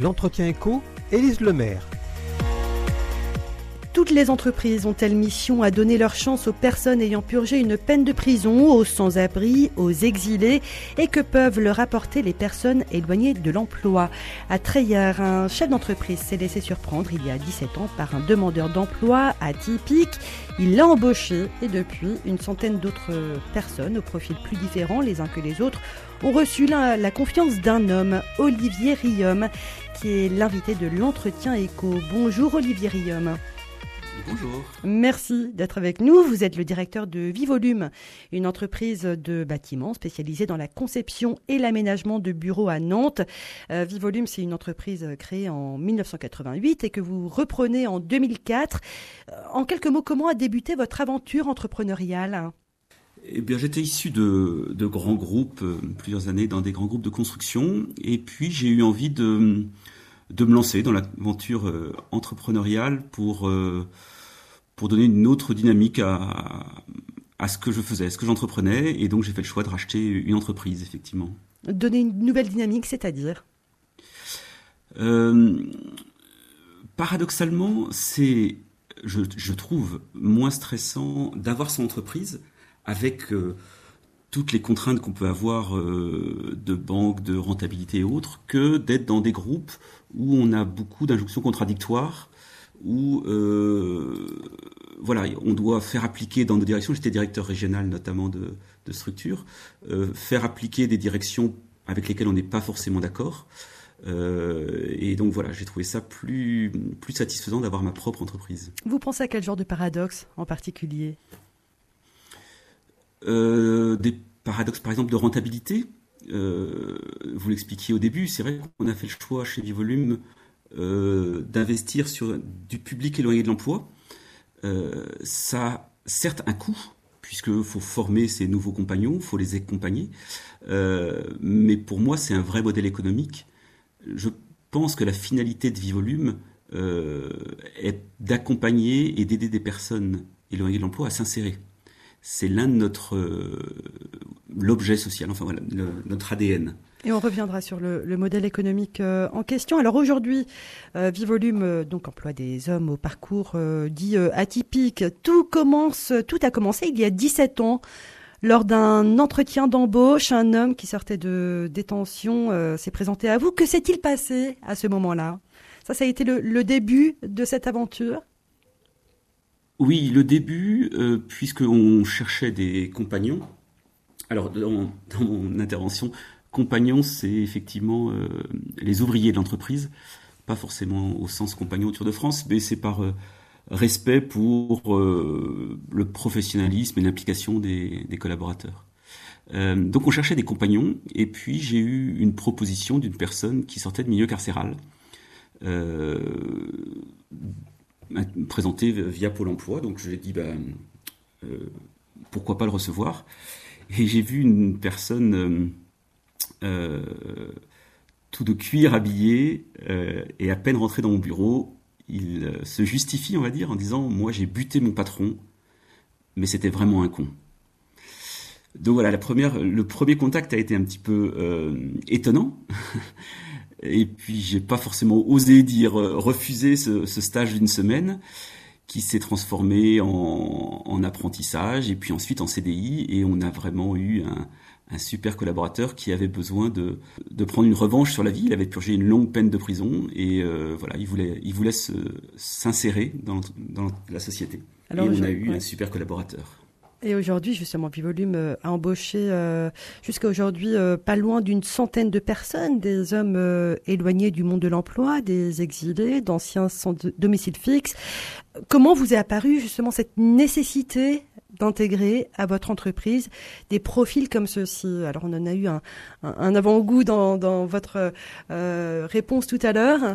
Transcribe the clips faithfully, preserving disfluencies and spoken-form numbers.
L'entretien éco, Élise Lemaire. Toutes les entreprises ont-elles mission à donner leur chance aux personnes ayant purgé une peine de prison, aux sans-abri, aux exilés, et que peuvent leur apporter les personnes éloignées de l'emploi? À Treillard, un chef d'entreprise s'est laissé surprendre il y a dix-sept ans par un demandeur d'emploi atypique. Il l'a embauché et depuis, une centaine d'autres personnes aux profils plus différents les uns que les autres ont reçu la, la confiance d'un homme, Olivier Riom, qui est l'invité de l'entretien éco. Bonjour Olivier Riom. Bonjour. Merci d'être avec nous. Vous êtes le directeur de Vivolume, une entreprise de bâtiments spécialisée dans la conception et l'aménagement de bureaux à Nantes. Euh, Vivolume, c'est une entreprise créée en dix-neuf cent quatre-vingt-huit et que vous reprenez en deux mille quatre. Euh, en quelques mots, comment a débuté votre aventure entrepreneuriale ? Eh bien, j'étais issu de, de grands groupes, euh, plusieurs années dans des grands groupes de construction, et puis j'ai eu envie de, de me lancer dans l'aventure euh, entrepreneuriale pour euh, pour donner une autre dynamique à, à ce que je faisais, à ce que j'entreprenais, et donc j'ai fait le choix de racheter une entreprise, effectivement. Donner une nouvelle dynamique, c'est-à-dire euh, Paradoxalement, c'est, je, je trouve, moins stressant d'avoir son entreprise avec euh, toutes les contraintes qu'on peut avoir euh, de banque, de rentabilité et autres, que d'être dans des groupes où on a beaucoup d'injonctions contradictoires, où euh, voilà, on doit faire appliquer dans nos directions, j'étais directeur régional notamment de, de structures, euh, faire appliquer des directions avec lesquelles on n'est pas forcément d'accord. Euh, et donc voilà, j'ai trouvé ça plus, plus satisfaisant d'avoir ma propre entreprise. Vous pensez à quel genre de paradoxe en particulier ? euh, Des paradoxes par exemple de rentabilité. Euh, vous l'expliquiez au début, c'est vrai qu'on a fait le choix chez Vivolume Euh, d'investir sur du public éloigné de l'emploi. Euh, ça a certes un coût, puisqu'il faut former ces nouveaux compagnons, il faut les accompagner, euh, mais pour moi c'est un vrai modèle économique. Je pense que la finalité de Vivolume euh, est d'accompagner et d'aider des personnes éloignées de l'emploi à s'insérer. C'est l'un de notre euh, l'objet social, enfin voilà, le, notre A D N. Et on reviendra sur le, le modèle économique euh, en question. Alors aujourd'hui, euh, Vivolume euh, donc emploie des hommes au parcours euh, dit euh, atypique. Tout commence, tout a commencé il y a dix-sept ans. Lors d'un entretien d'embauche, un homme qui sortait de détention euh, s'est présenté à vous. Que s'est-il passé à ce moment-là ? Ça, ça a été le, le début de cette aventure ? Oui, le début, euh, puisqu'on cherchait des compagnons. Alors, dans, dans mon intervention, compagnons, c'est effectivement euh, les ouvriers de l'entreprise, pas forcément au sens compagnon autour de France, mais c'est par euh, respect pour euh, le professionnalisme et l'implication des, des collaborateurs. Euh, donc on cherchait des compagnons, et puis j'ai eu une proposition d'une personne qui sortait de milieu carcéral, euh, présentée via Pôle emploi, donc je lui ai dit bah, euh, pourquoi pas le recevoir, et j'ai vu une personne euh, Euh, tout de cuir habillé euh, et à peine rentré dans mon bureau, il euh, se justifie, on va dire, en disant « Moi, j'ai buté mon patron, mais c'était vraiment un con. » Donc voilà, la première, le premier contact a été un petit peu euh, étonnant. Et puis, j'ai pas forcément osé dire euh, refuser ce, ce stage d'une semaine qui s'est transformé en, en apprentissage et puis ensuite en C D I. Et on a vraiment eu un un super collaborateur qui avait besoin de, de prendre une revanche sur la vie. Il avait purgé une longue peine de prison et euh, voilà, il voulait, il voulait se, s'insérer dans, dans la société. Alors, et on a eu ouais. un super collaborateur. Et aujourd'hui, justement, Vivolume a embauché euh, jusqu'à aujourd'hui euh, pas loin d'une centaine de personnes, des hommes euh, éloignés du monde de l'emploi, des exilés, d'anciens sans domicile fixe. Comment vous est apparue justement cette nécessité d'intégrer à votre entreprise des profils comme ceux-ci? Alors, on en a eu un, un, un avant-goût dans, dans votre euh, réponse tout à l'heure.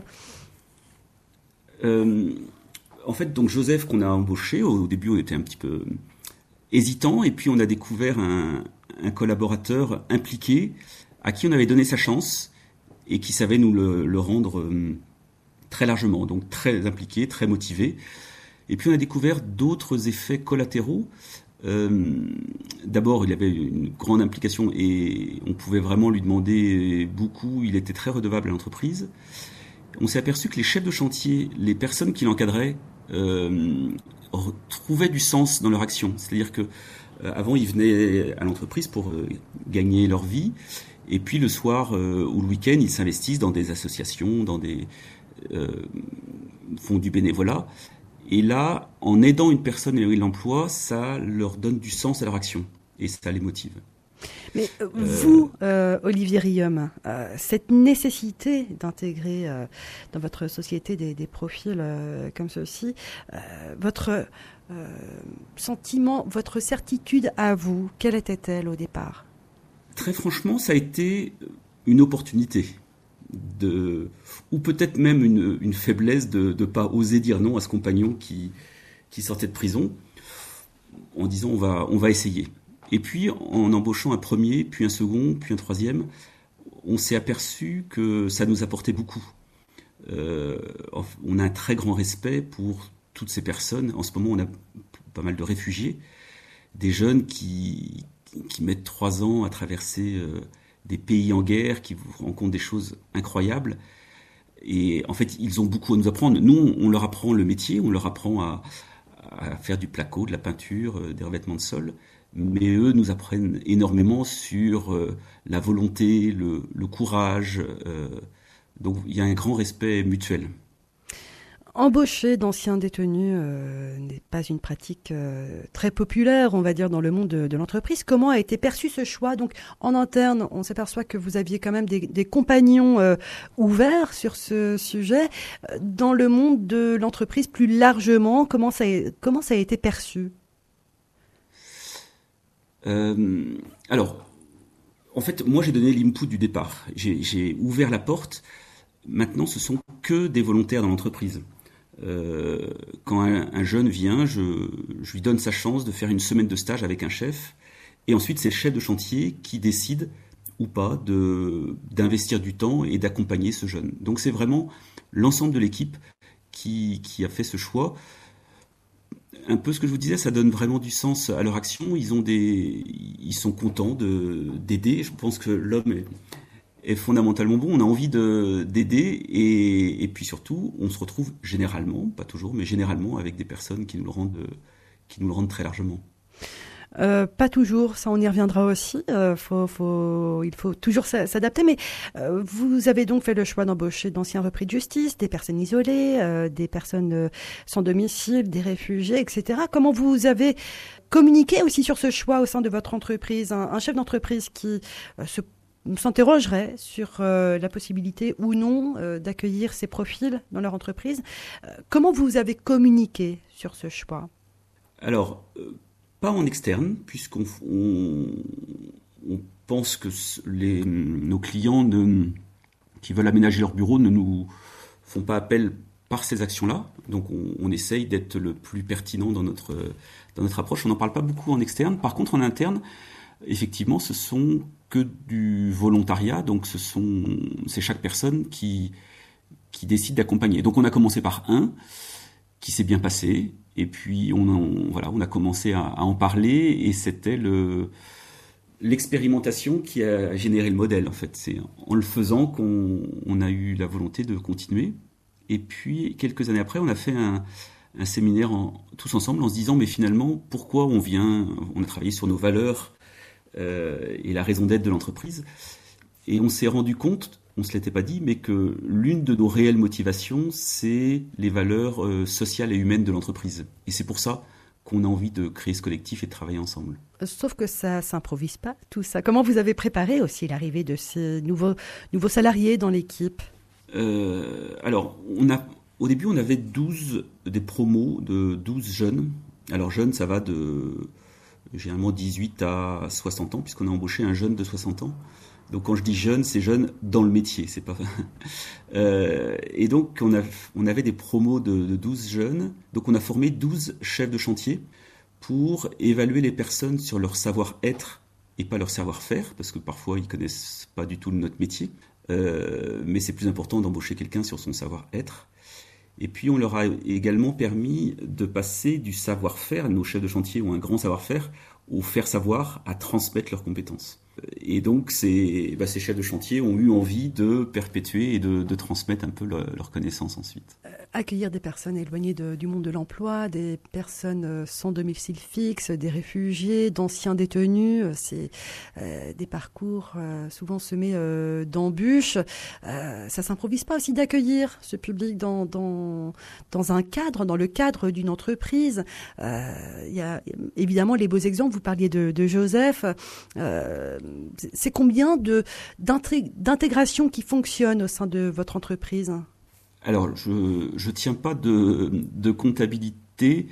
Euh, en fait, donc Joseph qu'on a embauché, au début, on était un petit peu hésitant, et puis on a découvert un, un collaborateur impliqué à qui on avait donné sa chance et qui savait nous le, le rendre euh, très largement, donc très impliqué, très motivé. Et puis on a découvert d'autres effets collatéraux. Euh, d'abord, il avait une grande implication et on pouvait vraiment lui demander beaucoup. Il était très redevable à l'entreprise. on s'est aperçu que les chefs de chantier, les personnes qui l'encadraient, euh, trouvaient du sens dans leur action. C'est-à-dire que euh, avant, ils venaient à l'entreprise pour euh, gagner leur vie, et puis le soir euh, ou le week-end, ils s'investissent dans des associations, dans des euh, font du bénévolat. Et là, en aidant une personne éloignée de l'emploi, ça leur donne du sens à leur action et ça les motive. Mais euh, vous, euh, Olivier Riom, euh, cette nécessité d'intégrer euh, dans votre société des, des profils euh, comme ceux-ci, euh, votre euh, sentiment, votre certitude à vous, quelle était-elle au départ ? Très franchement, ça a été une opportunité. De, ou peut-être même une, une faiblesse de ne pas oser dire non à ce compagnon qui, qui sortait de prison en disant on va, on va essayer. Et puis en embauchant un premier, puis un second, puis un troisième, on s'est aperçu que ça nous apportait beaucoup. Euh, on a un très grand respect pour toutes ces personnes. En ce moment, on a pas mal de réfugiés, des jeunes qui, qui mettent trois ans à traverser... Euh, des pays en guerre, qui vous rencontrent des choses incroyables. Et en fait, ils ont beaucoup à nous apprendre. Nous, on leur apprend le métier, on leur apprend à, à faire du placo, de la peinture, des revêtements de sol. Mais eux nous apprennent énormément sur euh, la volonté, le, le courage. Euh, donc, il y a un grand respect mutuel. Embaucher d'anciens détenus euh, n'est pas une pratique euh, très populaire, on va dire, dans le monde de, de l'entreprise. Comment a été perçu ce choix ? Donc, en interne, on s'aperçoit que vous aviez quand même des, des compagnons euh, ouverts sur ce sujet. Dans le monde de l'entreprise, plus largement, comment ça a, comment ça a été perçu ? euh, Alors, en fait, moi, j'ai donné l'input du départ. J'ai, j'ai ouvert la porte. Maintenant, ce sont que des volontaires dans l'entreprise. Euh, quand un, un jeune vient, je, je lui donne sa chance de faire une semaine de stage avec un chef, et ensuite c'est le chef de chantier qui décide ou pas de, d'investir du temps et d'accompagner ce jeune. Donc c'est vraiment l'ensemble de l'équipe qui, qui a fait ce choix. Un peu ce que je vous disais, ça donne vraiment du sens à leur action. Ils ont des, ils sont contents de, d'aider. Je pense que l'homme est est fondamentalement bon, on a envie de, d'aider et, et puis surtout, on se retrouve généralement, pas toujours, mais généralement avec des personnes qui nous le rendent, qui nous le rendent très largement. Euh, pas toujours, ça on y reviendra aussi. Euh, faut, faut, il faut toujours s'adapter. Mais euh, vous avez donc fait le choix d'embaucher d'anciens repris de justice, des personnes isolées, euh, des personnes euh, sans domicile, des réfugiés, et cetera. Comment vous avez communiqué aussi sur ce choix au sein de votre entreprise ? Un, un chef d'entreprise qui euh, se s'interrogerait sur euh, la possibilité ou non euh, d'accueillir ces profils dans leur entreprise. Euh, comment vous avez communiqué sur ce choix ? Alors, euh, pas en externe, puisqu'on on, on pense que les, nos clients ne, qui veulent aménager leur bureau ne nous font pas appel par ces actions-là. Donc on, on essaye d'être le plus pertinent dans notre, dans notre approche. On n'en parle pas beaucoup en externe. Par contre, en interne, effectivement, ce sont que du volontariat, donc ce sont, c'est chaque personne qui, qui décide d'accompagner. Donc on a commencé par un qui s'est bien passé, et puis on, on, voilà, on a commencé à, à en parler, et c'était le, l'expérimentation qui a généré le modèle, en fait. C'est en le faisant qu'on on a eu la volonté de continuer. Et puis, quelques années après, on a fait un, un séminaire en, tous ensemble en se disant, mais finalement, pourquoi on vient, on a travaillé sur nos valeurs, Euh, et la raison d'être de l'entreprise. Et on s'est rendu compte, on ne se l'était pas dit, mais que l'une de nos réelles motivations, c'est les valeurs euh, sociales et humaines de l'entreprise. Et c'est pour ça qu'on a envie de créer ce collectif et de travailler ensemble. Sauf que ça ne s'improvise pas, tout ça. Comment vous avez préparé aussi l'arrivée de ces nouveaux, nouveaux salariés dans l'équipe ? euh, Alors, on a, au début, on avait douze, des promos de douze jeunes. Alors, jeunes, ça va de... généralement dix-huit à soixante ans, puisqu'on a embauché un jeune de soixante ans. Donc quand je dis jeune, c'est jeune dans le métier, c'est pas. euh, et donc on, a, on avait des promos de, de douze jeunes. Donc on a formé douze chefs de chantier pour évaluer les personnes sur leur savoir-être et pas leur savoir-faire, parce que parfois ils connaissent pas du tout notre métier. Euh, mais c'est plus important d'embaucher quelqu'un sur son savoir-être. Et puis on leur a également permis de passer du savoir-faire, nos chefs de chantier ont un grand savoir-faire, au faire savoir, à transmettre leurs compétences. Et donc ces, bah, ces chefs de chantier ont eu envie de perpétuer et de, de transmettre un peu leur, leur connaissance ensuite. Euh, accueillir des personnes éloignées de, du monde de l'emploi, des personnes sans domicile fixe, des réfugiés, d'anciens détenus, c'est euh, des parcours euh, souvent semés euh, d'embûches. Euh, ça s'improvise pas aussi d'accueillir ce public dans, dans, dans un cadre, dans le cadre d'une entreprise. Euh, il y a évidemment les beaux exemples, vous parliez de, de Joseph. Euh, c'est combien de, d'intégration qui fonctionne au sein de votre entreprise ? Alors, je ne tiens pas de, de comptabilité,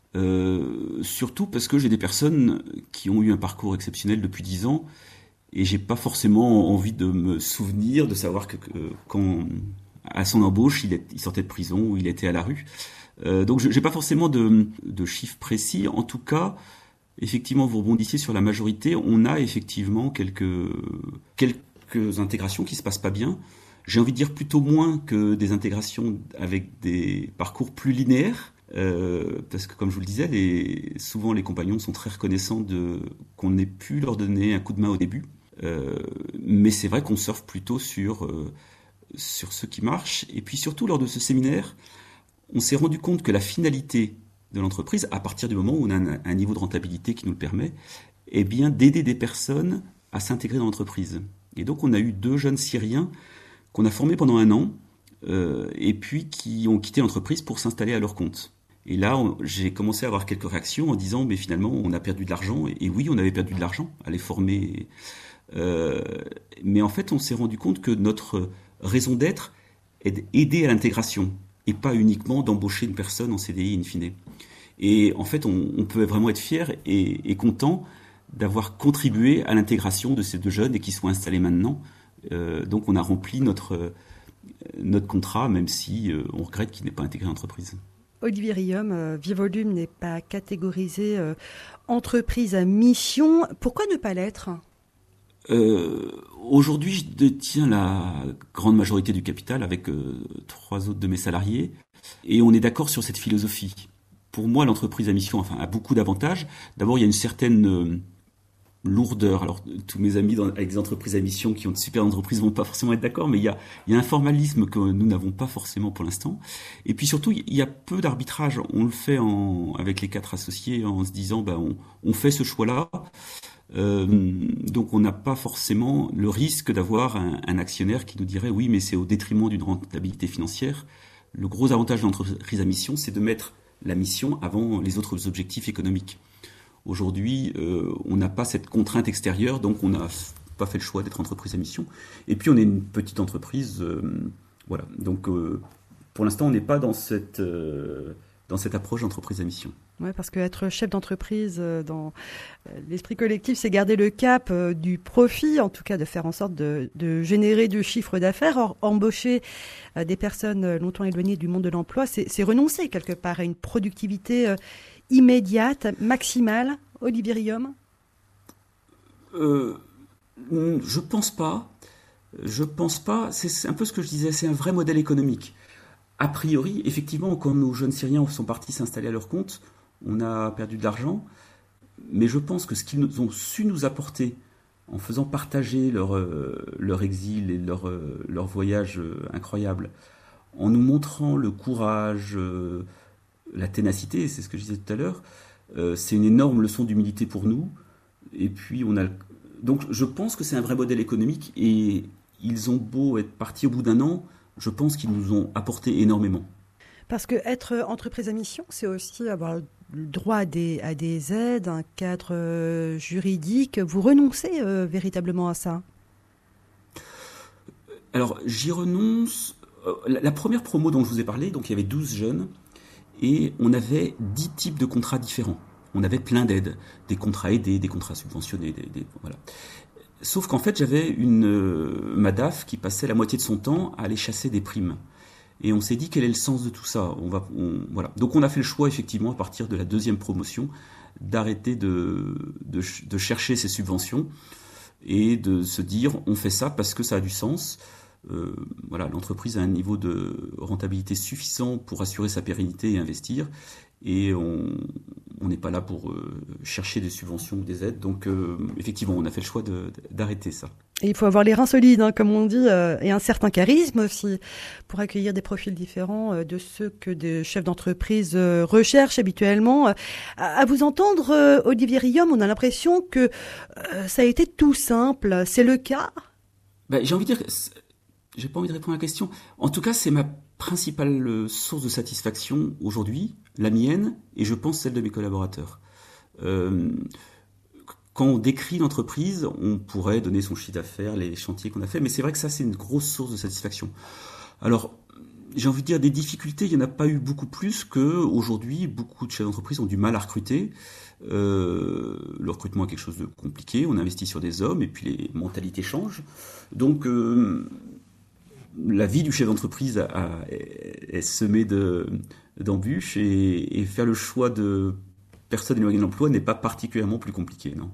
euh, surtout parce que j'ai des personnes qui ont eu un parcours exceptionnel depuis dix ans et j'ai pas forcément envie de me souvenir, de savoir que, que quand, à son embauche, il, est, il sortait de prison ou il était à la rue. Euh, donc, je n'ai pas forcément de, de chiffres précis. En tout cas, effectivement, vous rebondissiez sur la majorité. On a effectivement quelques, quelques intégrations qui se passent pas bien. J'ai envie de dire plutôt moins que des intégrations avec des parcours plus linéaires. Euh, parce que, comme je vous le disais, les, souvent les compagnons sont très reconnaissants de, qu'on ait pu leur donner un coup de main au début. Euh, mais c'est vrai qu'on surfe plutôt sur, euh, sur ce qui marche. Et puis surtout, lors de ce séminaire, on s'est rendu compte que la finalité de l'entreprise, à partir du moment où on a un, un niveau de rentabilité qui nous le permet, est bien d'aider des personnes à s'intégrer dans l'entreprise. Et donc on a eu deux jeunes Syriens qu'on a formés pendant un an, euh, et puis qui ont quitté l'entreprise pour s'installer à leur compte. Et là, on, j'ai commencé à avoir quelques réactions en disant, mais finalement, on a perdu de l'argent. Et, et oui, on avait perdu de l'argent à les former. Euh, mais en fait, on s'est rendu compte que notre raison d'être est d'aider à l'intégration, et pas uniquement d'embaucher une personne en C D I in fine. Et en fait, on, on peut vraiment être fier et, et content d'avoir contribué à l'intégration de ces deux jeunes et qui sont installés maintenant. Euh, donc on a rempli notre, notre contrat, même si euh, on regrette qu'il n'ait pas intégré l'entreprise. Olivier Riom, euh, Vivolume n'est pas catégorisé euh, entreprise à mission. Pourquoi ne pas l'être ? Euh, aujourd'hui, je détiens la grande majorité du capital avec euh, trois autres de mes salariés et on est d'accord sur cette philosophie. Pour moi, l'entreprise à mission enfin, a beaucoup d'avantages. D'abord, il y a une certaine euh, lourdeur. Alors, tous mes amis dans, avec des entreprises à mission qui ont de super entreprises vont pas forcément être d'accord, mais il y a, il y a un formalisme que nous n'avons pas forcément pour l'instant. Et puis surtout, il y a peu d'arbitrage. On le fait en, avec les quatre associés en se disant, ben, on, on fait ce choix-là. Euh, donc on n'a pas forcément le risque d'avoir un, un actionnaire qui nous dirait oui mais c'est au détriment d'une rentabilité financière. Le gros avantage de l'entreprise à mission, c'est de mettre la mission avant les autres objectifs économiques. Aujourd'hui, euh, on n'a pas cette contrainte extérieure, donc on n'a pas fait le choix d'être entreprise à mission. Et puis on est une petite entreprise, euh, voilà. Donc euh, pour l'instant, on n'est pas dans cette euh, dans cette approche d'entreprise à mission. Oui, parce qu'être chef d'entreprise euh, dans euh, l'esprit collectif, c'est garder le cap euh, du profit, en tout cas de faire en sorte de, de générer du chiffre d'affaires. Or, embaucher euh, des personnes longtemps éloignées du monde de l'emploi, c'est, c'est renoncer quelque part à une productivité euh, immédiate, maximale. Olivier Riom ? euh, Je pense pas. Je pense pas. C'est, c'est un peu ce que je disais, c'est un vrai modèle économique. A priori, effectivement, quand nos jeunes Syriens sont partis s'installer à leur compte, on a perdu de l'argent, mais je pense que ce qu'ils nous ont su nous apporter en faisant partager leur, euh, leur exil et leur, euh, leur voyage euh, incroyable, en nous montrant le courage, euh, la ténacité, c'est ce que je disais tout à l'heure, euh, c'est une énorme leçon d'humilité pour nous. Et puis on a, donc je pense que c'est un vrai modèle économique et ils ont beau être partis au bout d'un an, je pense qu'ils nous ont apporté énormément. Parce que être entreprise à mission, c'est aussi avoir le droit à des, à des aides, un cadre euh, juridique. Vous renoncez euh, véritablement à ça ? Alors, j'y renonce. La, la première promo dont je vous ai parlé, donc il y avait douze jeunes, et on avait dix types de contrats différents. On avait plein d'aides, des contrats aidés, des contrats subventionnés, des, des, voilà. Sauf qu'en fait, j'avais une euh, madaf qui passait la moitié de son temps à aller chasser des primes. Et on s'est dit quel est le sens de tout ça. On va, on, voilà. Donc on a fait le choix effectivement à partir de la deuxième promotion d'arrêter de, de, de chercher ces subventions et de se dire on fait ça parce que ça a du sens. Euh, voilà, l'entreprise a un niveau de rentabilité suffisant pour assurer sa pérennité et investir. Et on, on n'est pas là pour euh, chercher des subventions ou des aides. Donc euh, effectivement, on a fait le choix de, d'arrêter ça. Et il faut avoir les reins solides, hein, comme on dit, euh, et un certain charisme aussi, pour accueillir des profils différents euh, de ceux que des chefs d'entreprise euh, recherchent habituellement. À, à vous entendre, euh, Olivier Riom, on a l'impression que euh, ça a été tout simple. C'est le cas ? Ben, j'ai envie de dire, que j'ai pas envie de répondre à la question. En tout cas, c'est ma principale source de satisfaction aujourd'hui, la mienne, et je pense celle de mes collaborateurs. Euh, Quand on décrit l'entreprise, on pourrait donner son chiffre d'affaires, les chantiers qu'on a fait, mais c'est vrai que ça, c'est une grosse source de satisfaction. Alors, j'ai envie de dire, des difficultés, il n'y en a pas eu beaucoup plus qu'aujourd'hui, beaucoup de chefs d'entreprise ont du mal à recruter. Euh, le recrutement est quelque chose de compliqué, on investit sur des hommes, et puis les mentalités changent. Donc, euh, la vie du chef d'entreprise a, a, est semée de, d'embûches, et, et faire le choix de personnes éloignées de l'emploi n'est pas particulièrement plus compliqué, non.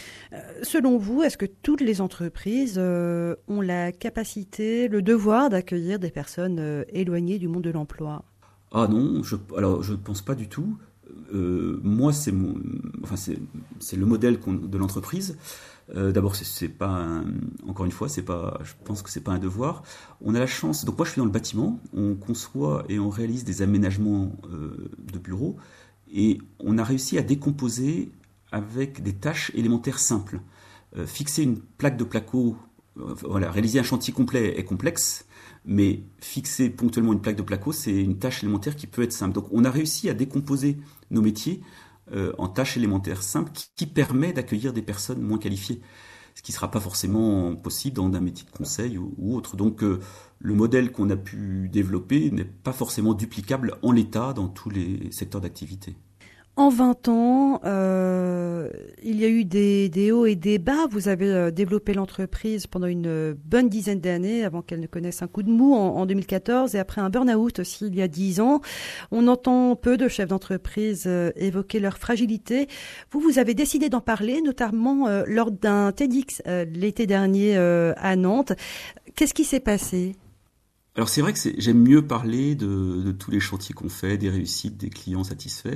Selon vous, est-ce que toutes les entreprises euh, ont la capacité, le devoir d'accueillir des personnes euh, éloignées du monde de l'emploi ? Ah non, je, alors je ne pense pas du tout. Euh, moi, c'est, mon, enfin, c'est, c'est le modèle qu'on, de l'entreprise. Euh, d'abord, c'est, c'est pas un, encore une fois, c'est pas, je pense que c'est pas un devoir. On a la chance. Donc moi, je suis dans le bâtiment. On conçoit et on réalise des aménagements euh, de bureaux, et on a réussi à décomposer avec des tâches élémentaires simples. Euh, fixer une plaque de placo, euh, voilà, réaliser un chantier complet est complexe, mais fixer ponctuellement une plaque de placo, c'est une tâche élémentaire qui peut être simple. Donc on a réussi à décomposer nos métiers euh, en tâches élémentaires simples qui, qui permet d'accueillir des personnes moins qualifiées, ce qui ne sera pas forcément possible dans un métier de conseil ou, ou autre. Donc euh, le modèle qu'on a pu développer n'est pas forcément duplicable en l'état dans tous les secteurs d'activité. En vingt ans, euh, il y a eu des, des hauts et des bas. Vous avez euh, développé l'entreprise pendant une bonne dizaine d'années avant qu'elle ne connaisse un coup de mou en, en deux mille quatorze, et après un burn-out aussi il y a dix ans. On entend peu de chefs d'entreprise euh, évoquer leur fragilité. Vous, vous avez décidé d'en parler, notamment euh, lors d'un TEDx euh, l'été dernier euh, à Nantes. Qu'est-ce qui s'est passé ? Alors c'est vrai que c'est, j'aime mieux parler de, de tous les chantiers qu'on fait, des réussites, des clients satisfaits.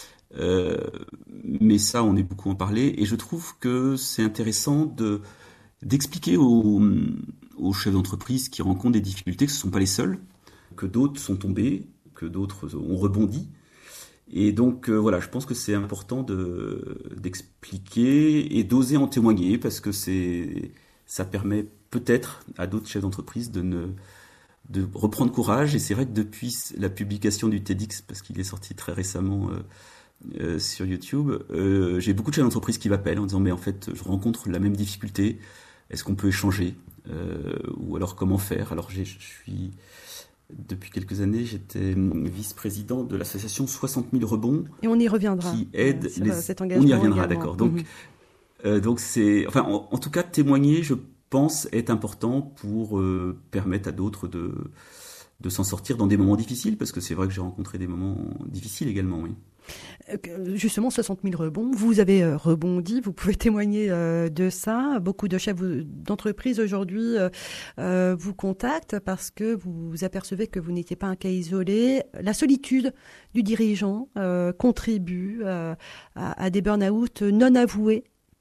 Euh, mais ça, on est beaucoup en parler, et je trouve que c'est intéressant de, d'expliquer aux, aux chefs d'entreprise qui rencontrent des difficultés que ce ne sont pas les seuls, que d'autres sont tombés, que d'autres ont rebondi. Et donc euh, voilà, je pense que c'est important de, d'expliquer et d'oser en témoigner, parce que c'est, ça permet peut-être à d'autres chefs d'entreprise de ne de reprendre courage. Et c'est vrai que depuis la publication du TEDx, parce qu'il est sorti très récemment euh, Euh, sur YouTube, euh, j'ai beaucoup de chefs d'entreprise qui m'appellent en disant mais en fait je rencontre la même difficulté, est-ce qu'on peut échanger, euh, ou alors comment faire. Alors j'ai, je suis depuis quelques années j'étais vice-président de l'association soixante mille rebonds, et on y reviendra qui aide euh, les... cet engagement on y reviendra également. D'accord, donc mm-hmm. euh, donc c'est enfin en, en tout cas témoigner, je pense, est important pour euh, permettre à d'autres de de s'en sortir dans des moments difficiles, parce que c'est vrai que j'ai rencontré des moments difficiles également, oui. Justement, soixante mille rebonds, vous avez euh, rebondi, vous pouvez témoigner euh, de ça. Beaucoup de chefs d'entreprise aujourd'hui euh, euh, vous contactent parce que vous apercevez que vous n'étiez pas un cas isolé. La solitude du dirigeant euh, contribue euh, à, à des burn-out non avoués.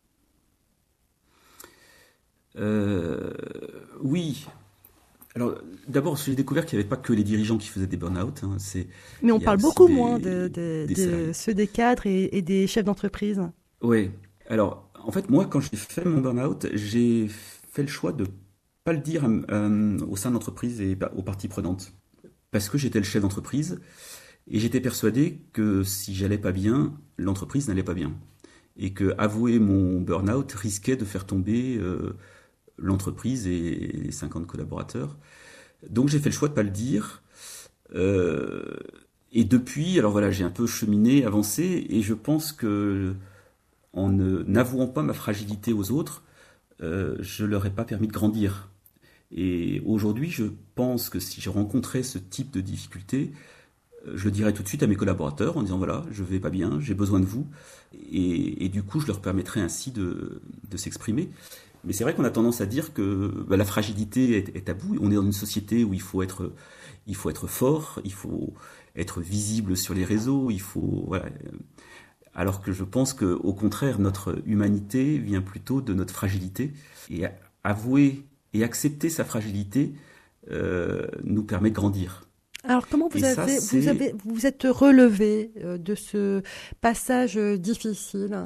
Euh, oui. Alors, d'abord, j'ai découvert qu'il n'y avait pas que les dirigeants qui faisaient des burn-out. Hein. C'est, Mais on parle beaucoup des, moins de, de, de ceux des cadres et, et des chefs d'entreprise. Oui. Alors, en fait, moi, quand j'ai fait mon burn-out, j'ai fait le choix de ne pas le dire euh, au sein de l'entreprise et aux parties prenantes. Parce que j'étais le chef d'entreprise et j'étais persuadé que si j'allais pas bien, l'entreprise n'allait pas bien. Et que avouer mon burn-out risquait de faire tomber euh, l'entreprise et les cinquante collaborateurs. Donc j'ai fait le choix de ne pas le dire. Euh, et depuis, alors voilà, j'ai un peu cheminé, avancé, et je pense que en ne, n'avouant pas ma fragilité aux autres, euh, je leur ai pas permis de grandir. Et aujourd'hui, je pense que si je rencontrais ce type de difficulté, je le dirais tout de suite à mes collaborateurs en disant voilà, je vais pas bien, j'ai besoin de vous, et, et du coup, je leur permettrais ainsi de, de s'exprimer. Mais c'est vrai qu'on a tendance à dire que bah, la fragilité est, est tabou. On est dans une société où il faut être, il faut être fort, il faut être visible sur les réseaux, il faut voilà. alors que je pense qu'au contraire, notre humanité vient plutôt de notre fragilité. Et avouer et accepter sa fragilité euh, nous permet de grandir. Alors comment vous, et avez, ça, vous, avez, vous êtes relevé de ce passage difficile ?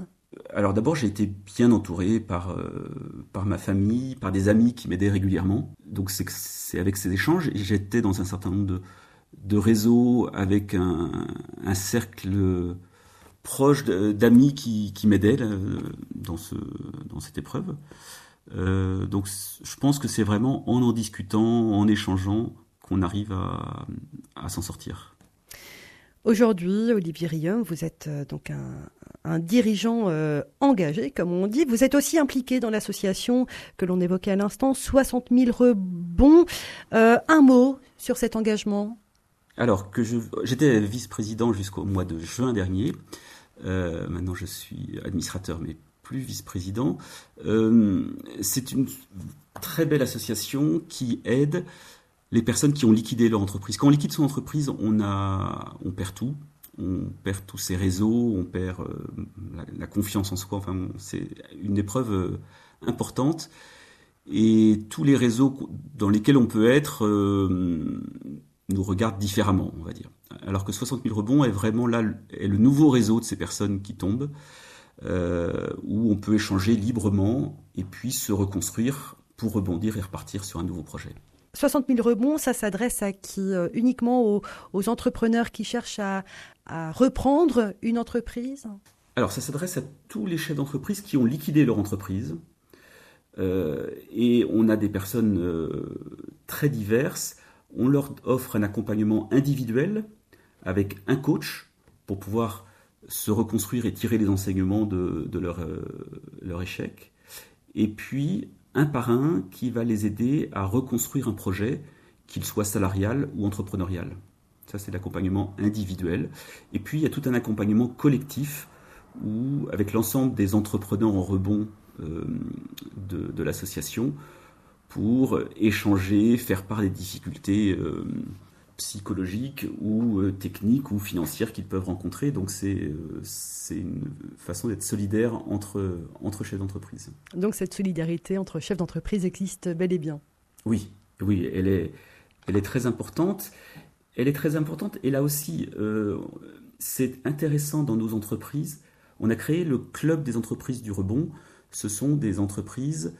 Alors d'abord, j'ai été bien entouré par, euh, par ma famille, par des amis qui m'aidaient régulièrement. Donc c'est, c'est avec ces échanges, j'étais dans un certain nombre de, de réseaux avec un, un cercle proche d'amis qui, qui m'aidaient là, dans, ce, dans cette épreuve. Euh, donc je pense que c'est vraiment en en discutant, en échangeant, qu'on arrive à, à s'en sortir. Aujourd'hui, Olivier Riom, vous êtes euh, donc un, un dirigeant euh, engagé, comme on dit. Vous êtes aussi impliqué dans l'association que l'on évoquait à l'instant, soixante mille rebonds. Euh, un mot sur cet engagement ? Alors, que je, j'étais vice-président jusqu'au mois de juin dernier. Euh, maintenant, je suis administrateur, mais plus vice-président. Euh, c'est une très belle association qui aide les personnes qui ont liquidé leur entreprise. Quand on liquide son entreprise, on, a, on perd tout. On perd tous ses réseaux, on perd euh, la, la confiance en soi. Enfin, c'est une épreuve euh, importante. Et tous les réseaux dans lesquels on peut être euh, nous regardent différemment, on va dire. Alors que soixante mille rebonds est vraiment là est le nouveau réseau de ces personnes qui tombent, euh, où on peut échanger librement et puis se reconstruire pour rebondir et repartir sur un nouveau projet. soixante mille rebonds, ça s'adresse à qui euh, uniquement aux, aux entrepreneurs qui cherchent à, à reprendre une entreprise ? Alors ça s'adresse à tous les chefs d'entreprise qui ont liquidé leur entreprise. Euh, et on a des personnes euh, très diverses. On leur offre un accompagnement individuel avec un coach pour pouvoir se reconstruire et tirer les enseignements de, de leur, euh, leur échec. Et puis un par un qui va les aider à reconstruire un projet, qu'il soit salarial ou entrepreneurial. Ça, c'est l'accompagnement individuel. Et puis, il y a tout un accompagnement collectif où, avec l'ensemble des entrepreneurs en rebond euh, de, de l'association, pour échanger, faire part des difficultés euh, psychologiques ou euh, techniques ou financières qu'ils peuvent rencontrer. Donc c'est, euh, c'est une façon d'être solidaire entre, entre chefs d'entreprise. Donc cette solidarité entre chefs d'entreprise existe bel et bien. Oui, oui, elle est, elle est très importante. Elle est très importante et là aussi, euh, c'est intéressant dans nos entreprises. On a créé le club des entreprises du rebond. Ce sont des entreprises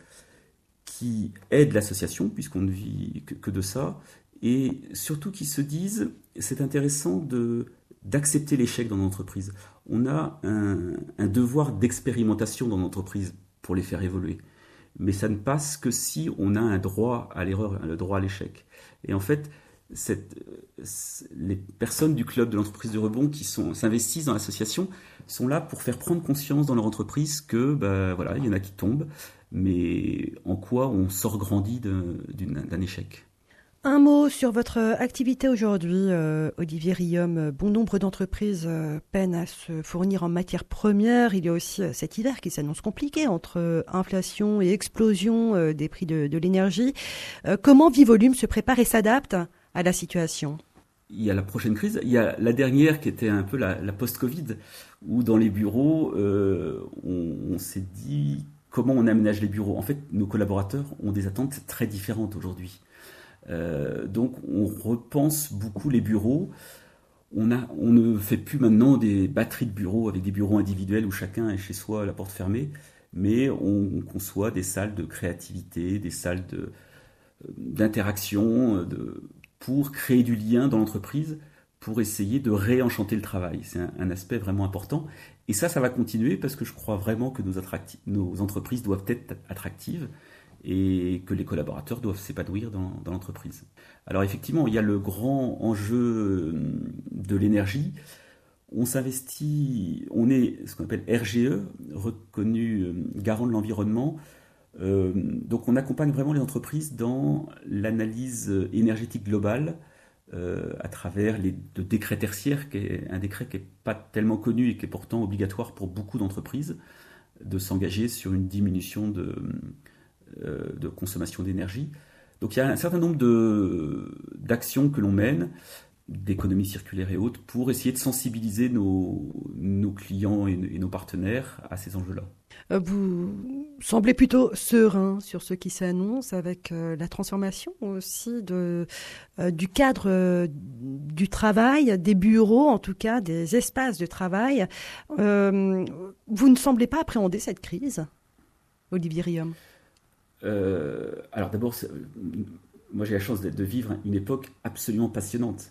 qui aident l'association, puisqu'on ne vit que, que de ça, et surtout qui se disent, c'est intéressant de, d'accepter l'échec dans l'entreprise. On a un, un devoir d'expérimentation dans l'entreprise pour les faire évoluer. Mais ça ne passe que si on a un droit à l'erreur, le droit à l'échec. Et en fait, cette, les personnes du club de l'entreprise du rebond qui sont, s'investissent dans l'association sont là pour faire prendre conscience dans leur entreprise que, ben, voilà, il y en a qui tombent, mais en quoi on sort grandi de, d'une, d'un échec. Un mot sur votre activité aujourd'hui, euh, Olivier Riom. Bon nombre d'entreprises euh, peinent à se fournir en matières premières. Il y a aussi euh, cet hiver qui s'annonce compliqué entre euh, inflation et explosion euh, des prix de, de l'énergie. Euh, comment Vivolume se prépare et s'adapte à la situation ? Il y a la prochaine crise, il y a la dernière qui était un peu la, la post-Covid, où dans les bureaux, euh, on, on s'est dit comment on aménage les bureaux. En fait, nos collaborateurs ont des attentes très différentes aujourd'hui. Euh, donc on repense beaucoup les bureaux. On, a, on ne fait plus maintenant des batteries de bureaux avec des bureaux individuels où chacun est chez soi à la porte fermée, mais on conçoit des salles de créativité, des salles de, d'interaction, de, pour créer du lien dans l'entreprise, pour essayer de réenchanter le travail. C'est un, un aspect vraiment important. Et ça, ça va continuer parce que je crois vraiment que nos, attracti- nos entreprises doivent être attractives et que les collaborateurs doivent s'épanouir dans, dans l'entreprise. Alors effectivement, il y a le grand enjeu de l'énergie. On s'investit, on est ce qu'on appelle R G E, reconnu garant de l'environnement. Euh, donc on accompagne vraiment les entreprises dans l'analyse énergétique globale euh, à travers les, le décret tertiaire, qui est un décret qui n'est pas tellement connu et qui est pourtant obligatoire pour beaucoup d'entreprises, de s'engager sur une diminution de, euh, de consommation d'énergie. Donc il y a un certain nombre de, d'actions que l'on mène d'économie circulaire et autres, pour essayer de sensibiliser nos, nos clients et, et nos partenaires à ces enjeux-là. Vous semblez plutôt serein sur ce qui s'annonce avec euh, la transformation aussi de, euh, du cadre euh, du travail, des bureaux en tout cas, des espaces de travail. Euh, vous ne semblez pas appréhender cette crise, Olivier Riom? euh, Alors d'abord, moi j'ai la chance de, de vivre une époque absolument passionnante,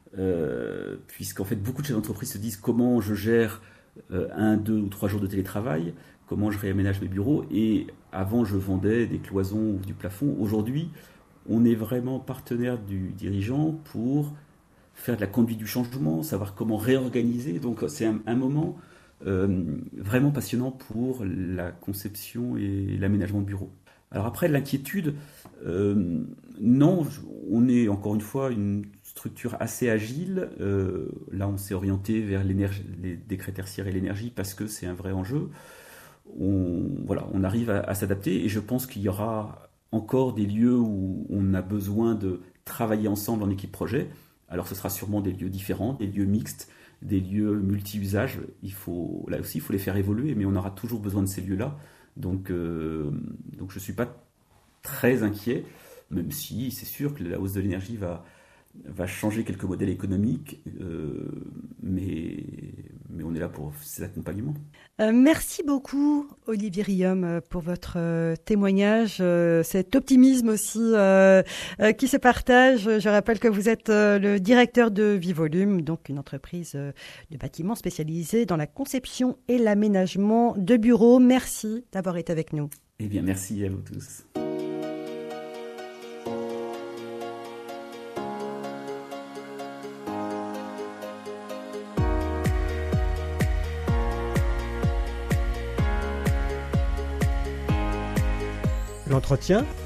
euh, puisqu'en fait beaucoup de chefs d'entreprise se disent comment je gère euh, un, deux ou trois jours de télétravail, comment je réaménage mes bureaux. Et avant, je vendais des cloisons ou du plafond. Aujourd'hui, on est vraiment partenaire du dirigeant pour faire de la conduite du changement, savoir comment réorganiser. Donc, c'est un, un moment euh, vraiment passionnant pour la conception et l'aménagement de bureaux. Alors après, l'inquiétude, euh, non, on est encore une fois une structure assez agile. Euh, là, on s'est orienté vers l'énergie, les décrets tertiaires et l'énergie parce que c'est un vrai enjeu. On, voilà, on arrive à, à s'adapter et je pense qu'il y aura encore des lieux où on a besoin de travailler ensemble en équipe projet. Alors ce sera sûrement des lieux différents, des lieux mixtes, des lieux multi-usages. Il faut, là aussi, il faut les faire évoluer, mais on aura toujours besoin de ces lieux-là. Donc, euh, donc je ne suis pas très inquiet, même si c'est sûr que la hausse de l'énergie va, va changer quelques modèles économiques, euh, mais, mais on est là pour ces accompagnements. Euh, merci beaucoup Olivier Riom pour votre euh, témoignage, euh, cet optimisme aussi euh, euh, qui se partage. Je rappelle que vous êtes euh, le directeur de Vivolume, donc une entreprise euh, de bâtiments spécialisée dans la conception et l'aménagement de bureaux. Merci d'avoir été avec nous. Eh bien, merci à vous tous. L'entretien